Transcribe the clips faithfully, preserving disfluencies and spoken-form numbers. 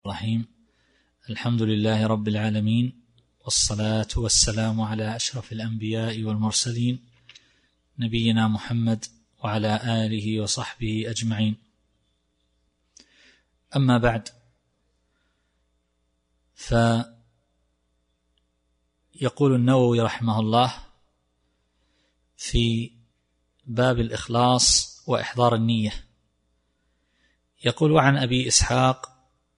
الرحيم. الحمد لله رب العالمين، والصلاة والسلام على أشرف الأنبياء والمرسلين نبينا محمد وعلى آله وصحبه أجمعين. أما بعد، فيقول النووي رحمه الله في باب الإخلاص وإحضار النية، يقول: عن أبي إسحاق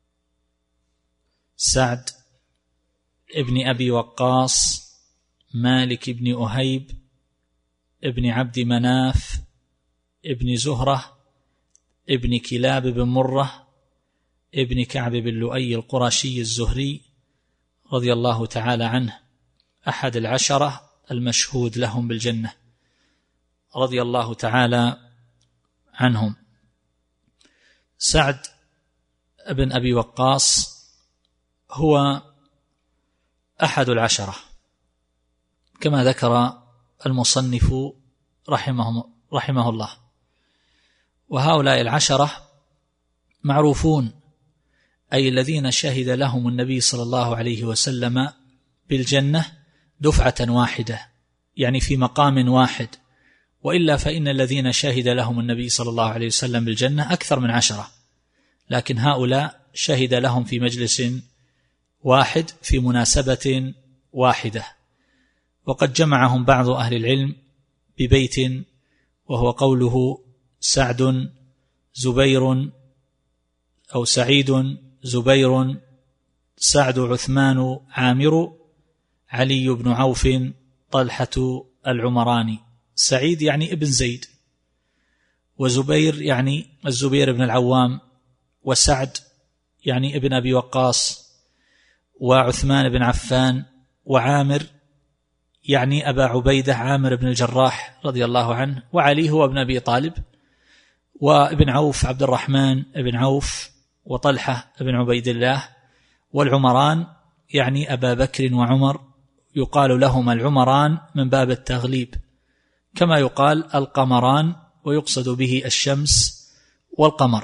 سعد ابن أبي وقاص مالك بن أهيب ابن عبد مناف ابن زهرة ابن كلاب بن مرة ابن كعب بن لؤي القرشي الزهري رضي الله تعالى عنه، أحد العشرة المشهود لهم بالجنة رضي الله تعالى عنهم. سعد بن أبي وقاص هو أحد العشرة كما ذكر المصنف رحمه, رحمه الله، وهؤلاء العشرة معروفون، أي الذين شهد لهم النبي صلى الله عليه وسلم بالجنة دفعة واحدة، يعني في مقام واحد، وإلا فإن الذين شهد لهم النبي صلى الله عليه وسلم بالجنة أكثر من عشرة، لكن هؤلاء شهد لهم في مجلس واحد في مناسبة واحدة. وقد جمعهم بعض أهل العلم ببيت، وهو قوله: سعد زبير أو سعيد زبير سعد عثمان عامر علي بن عوف طلحة العمراني. سعيد يعني ابن زيد، وزبير يعني الزبير بن العوام، وسعد يعني ابن أبي وقاص، وعثمان بن عفان، وعامر يعني أبا عبيدة عامر بن الجراح رضي الله عنه، وعلي هو ابن أبي طالب، وابن عوف عبد الرحمن بن عوف، وطلحة بن عبيد الله، والعمران يعني أبا بكر وعمر، يقال لهما العمران من باب التغليب، كما يقال القمران ويقصد به الشمس والقمر.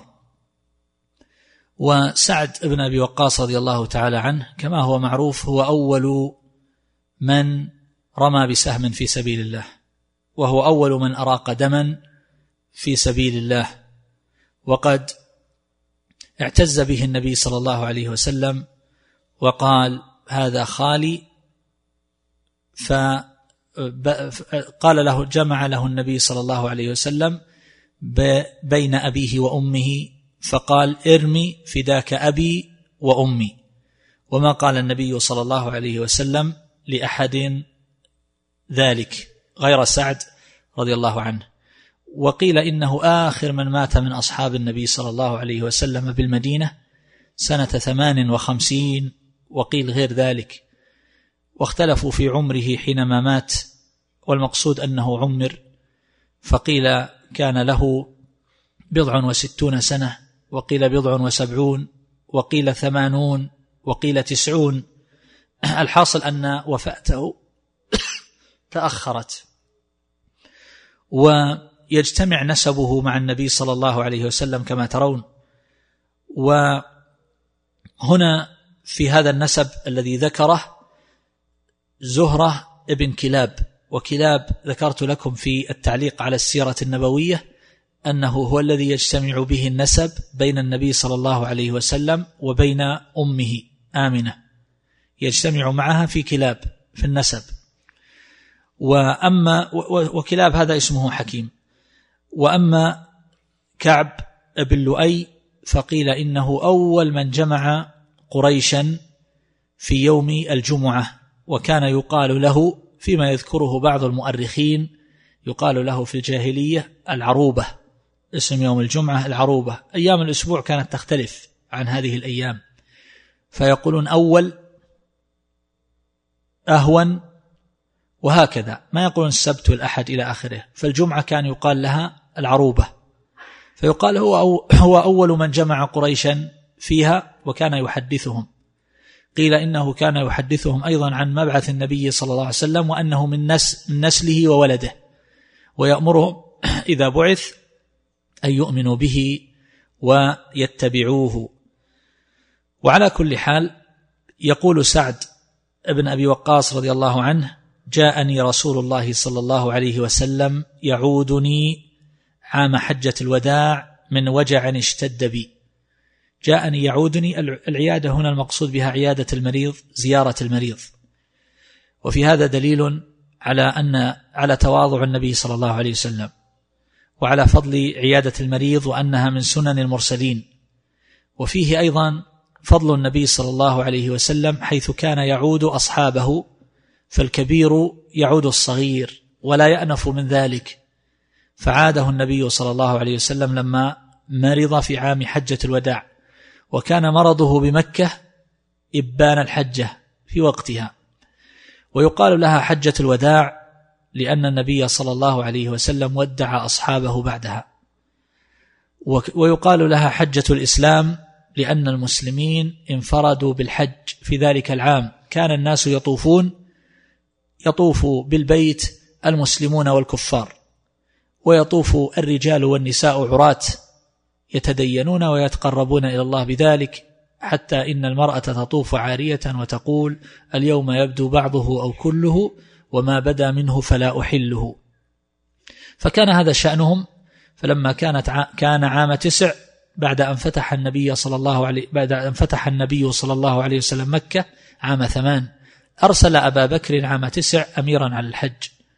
وسعد بن أبي وقاص رضي الله تعالى عنه كما هو معروف هو أول من رمى بسهم في سبيل الله، وهو أول من أراق دما في سبيل الله، وقد اعتز به النبي صلى الله عليه وسلم وقال: هذا خالي. فقال له جمع له النبي صلى الله عليه وسلم بين أبيه وأمه، فقال: ارمي فداك أبي وأمي. وما قال النبي صلى الله عليه وسلم لأحد ذلك غير سعد رضي الله عنه. وقيل إنه آخر من مات من أصحاب النبي صلى الله عليه وسلم بالمدينة سنة ثمان وخمسين، وقيل غير ذلك، واختلفوا في عمره حينما مات، والمقصود أنه عمر، فقيل كان له بضع وستون سنة، وقيل بضع وسبعون، وقيل ثمانون، وقيل تسعون. الحاصل أن وفاته تأخرت. ويجتمع نسبه مع النبي صلى الله عليه وسلم كما ترون. وهنا في هذا النسب الذي ذكره زهرة ابن كلاب، وكلاب ذكرت لكم في التعليق على السيرة النبوية أنه هو الذي يجتمع به النسب بين النبي صلى الله عليه وسلم وبين أمه آمنة، يجتمع معها في كلاب في النسب. وأما وكلاب هذا اسمه حكيم. وأما كعب بن لؤي فقيل إنه أول من جمع قريشا في يوم الجمعة، وكان يقال له فيما يذكره بعض المؤرخين يقال له في الجاهلية العروبة، اسم يوم الجمعة العروبة. أيام الأسبوع كانت تختلف عن هذه الأيام، فيقولون أول، أهون، وهكذا، ما يقولون السبت والأحد إلى آخره. فالجمعة كان يقال لها العروبة، فيقال هو, أو هو أول من جمع قريشا فيها وكان يحدثهم. قيل إنه كان يحدثهم أيضا عن مبعث النبي صلى الله عليه وسلم، وأنه من, نس من نسله وولده، ويأمرهم إذا بعث أن يؤمنوا به ويتبعوه. وعلى كل حال يقول سعد بن أبي وقاص رضي الله عنه: جاءني رسول الله صلى الله عليه وسلم يعودني عام حجة الوداع من وجع اشتد بي. جاءني يعودني، العيادة هنا المقصود بها عيادة المريض، زيارة المريض. وفي هذا دليل على أن على تواضع النبي صلى الله عليه وسلم، وعلى فضل عيادة المريض، وأنها من سنن المرسلين. وفيه أيضا فضل النبي صلى الله عليه وسلم حيث كان يعود أصحابه، فالكبير يعود الصغير ولا يأنف من ذلك. فعاده النبي صلى الله عليه وسلم لما مرض في عام حجة الوداع، وكان مرضه بمكة إبان الحجة في وقتها، ويقال لها حجة الوداع لأن النبي صلى الله عليه وسلم ودع أصحابه بعدها. ويقال لها حجة الإسلام لأن المسلمين انفردوا بالحج في ذلك العام. كان الناس يطوفون يطوف بالبيت المسلمون والكفار، ويطوف الرجال والنساء عراة يتدينون ويتقربون إلى الله بذلك، حتى إن المرأة تطوف عارية وتقول: اليوم يبدو بعضه أو كله، وما بدا منه فلا أحله. فكان هذا شأنهم. فلما كانت ع... كان عام تسع بعد أن فتح النبي صلى الله عليه بعد أن فتح النبي صلى الله عليه وسلم مكة عام ثمان، أرسل أبا بكر عام تسع أميرا على الحج،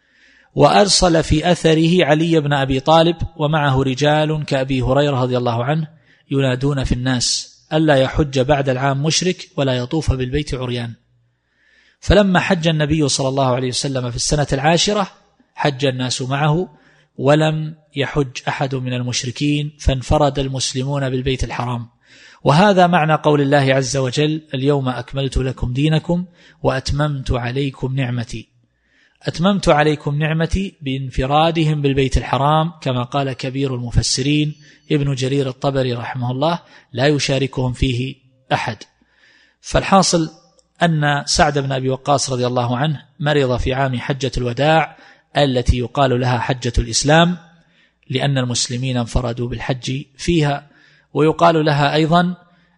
وأرسل في أثره علي بن أبي طالب، ومعه رجال كأبي هريرة رضي الله عنه ينادون في الناس ألا يحج بعد العام مشرك ولا يطوف بالبيت عريان. فلما حج النبي صلى الله عليه وسلم في السنة العاشرة حج الناس معه، ولم يحج أحد من المشركين، فانفرد المسلمون بالبيت الحرام. وهذا معنى قول الله عز وجل: اليوم أكملت لكم دينكم وأتممت عليكم نعمتي. أتممت عليكم نعمتي بانفرادهم بالبيت الحرام، كما قال كبير المفسرين ابن جرير الطبري رحمه الله: لا يشاركهم فيه أحد. فالحاصل أن سعد بن أبي وقاص رضي الله عنه مرض في عام حجة الوداع التي يقال لها حجة الإسلام، لأن المسلمين انفردوا بالحج فيها. ويقال لها أيضا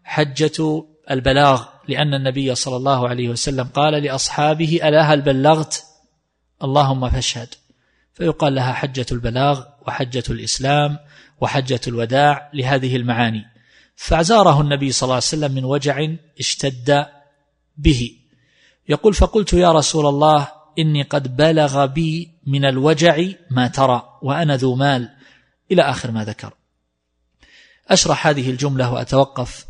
حجة البلاغ، لأن النبي صلى الله عليه وسلم قال لأصحابه: ألا هل بلغت؟ اللهم فاشهد. فيقال لها حجة البلاغ وحجة الإسلام وحجة الوداع لهذه المعاني. فزاره النبي صلى الله عليه وسلم من وجع اشتد به. يقول: فقلت يا رسول الله إني قد بلغ بي من الوجع ما ترى وأنا ذو مال، إلى آخر ما ذكر. أشرح هذه الجملة وأتوقف.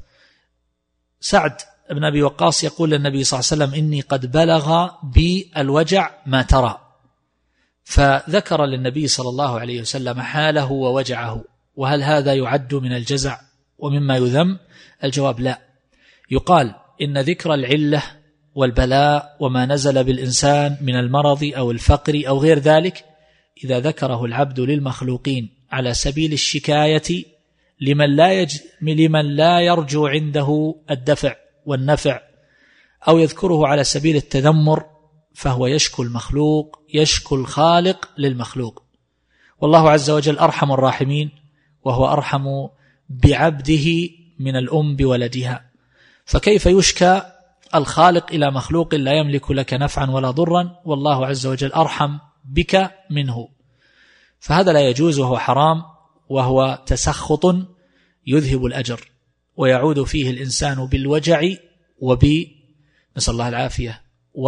سعد بن أبي وقاص يقول للنبي صلى الله عليه وسلم: إني قد بلغ بي الوجع ما ترى. فذكر للنبي صلى الله عليه وسلم حاله ووجعه. وهل هذا يعد من الجزع ومما يذم؟ الجواب لا. يقال إن ذكر العلة والبلاء وما نزل بالإنسان من المرض أو الفقر أو غير ذلك، إذا ذكره العبد للمخلوقين على سبيل الشكاية لمن لا, يج... لمن لا يرجو عنده الدفع والنفع، أو يذكره على سبيل التذمر، فهو يشكو المخلوق، يشكو الخالق للمخلوق. والله عز وجل أرحم الراحمين، وهو أرحم بعبده من الأم بولدها. فكيف يشكى الخالق إلى مخلوق لا يملك لك نفعا ولا ضرا، والله عز وجل أرحم بك منه؟ فهذا لا يجوز، وهو حرام، وهو تسخط يذهب الأجر، ويعود فيه الإنسان بالوجع وب نسأل الله العافية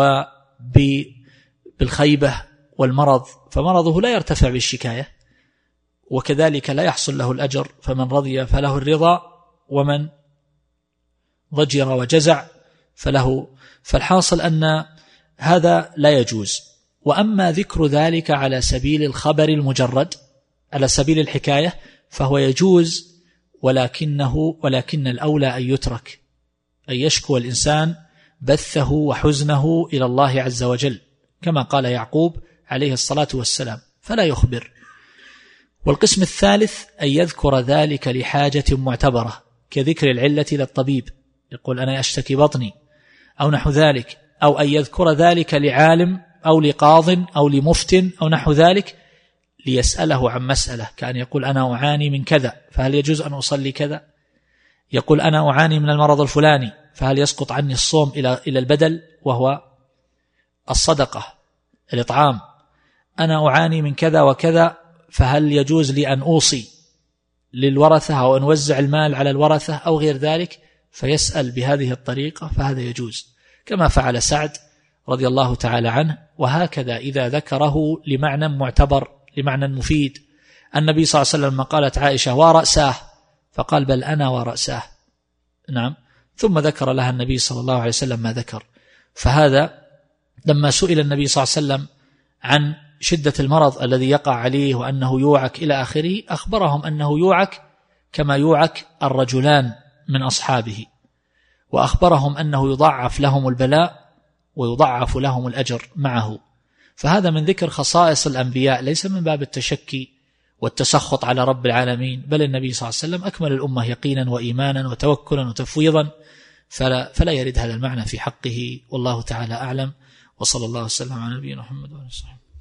وبالخيبة والمرض، فمرضه لا يرتفع بالشكاية، وكذلك لا يحصل له الأجر. فمن رضي فله الرضا، ومن ضجر وجزع فله. فالحاصل أن هذا لا يجوز. وأما ذكر ذلك على سبيل الخبر المجرد، على سبيل الحكاية، فهو يجوز، ولكنه ولكن الأولى أن يترك، أن يشكو الإنسان بثه وحزنه إلى الله عز وجل، كما قال يعقوب عليه الصلاة والسلام، فلا يخبر. والقسم الثالث أن يذكر ذلك لحاجة معتبرة، كذكر العلة للطبيب، يقول أنا أشتكي بطني أو نحو ذلك، أو أن يذكر ذلك لعالم أو لقاض أو لمفتن أو نحو ذلك ليسأله عن مسألة، كأن يقول أنا أعاني من كذا، فهل يجوز أن أصلي كذا؟ يقول أنا أعاني من المرض الفلاني، فهل يسقط عني الصوم إلى إلى البدل وهو الصدقة الإطعام؟ أنا أعاني من كذا وكذا، فهل يجوز لي أن أوصي للورثة أو أن أوزع المال على الورثة أو غير ذلك؟ فيسأل بهذه الطريقة، فهذا يجوز كما فعل سعد رضي الله تعالى عنه. وهكذا إذا ذكره لمعنى معتبر، لمعنى مفيد. النبي صلى الله عليه وسلم قالت عائشة ورأساه، فقال بل أنا ورأساه، نعم، ثم ذكر لها النبي صلى الله عليه وسلم ما ذكر. فهذا لما سئل النبي صلى الله عليه وسلم عن شدة المرض الذي يقع عليه وأنه يوعك إلى آخره، أخبرهم أنه يوعك كما يوعك الرجلان من أصحابه، وأخبرهم أنه يضعف لهم البلاء ويضعف لهم الأجر معه. فهذا من ذكر خصائص الأنبياء، ليس من باب التشكي والتسخط على رب العالمين، بل النبي صلى الله عليه وسلم أكمل الأمة يقينا وإيمانا وتوكلا وتفويضا، فلا, فلا يرد هذا المعنى في حقه. والله تعالى أعلم، وصلى الله وسلم على نبينا محمد وعلى آله وصحبه.